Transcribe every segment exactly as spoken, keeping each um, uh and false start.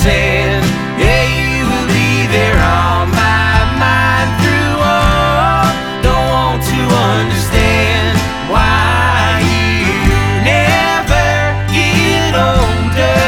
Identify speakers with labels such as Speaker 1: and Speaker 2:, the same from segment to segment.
Speaker 1: sand. Yeah, you will be there on my mind through all. Don't want to understand why you never get older.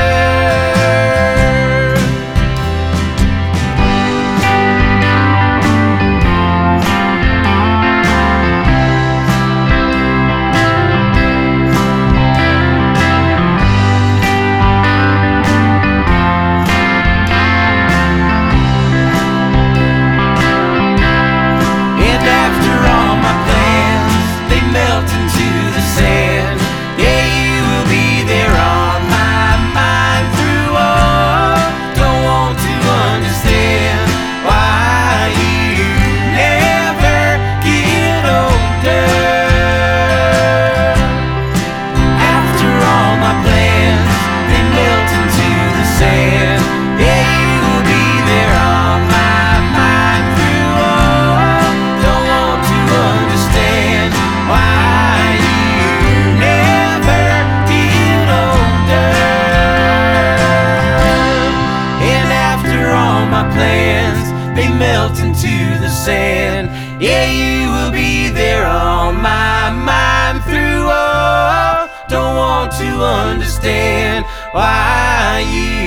Speaker 1: They melt into the sand. Yeah, you will be there on my mind through all. Don't want to understand why you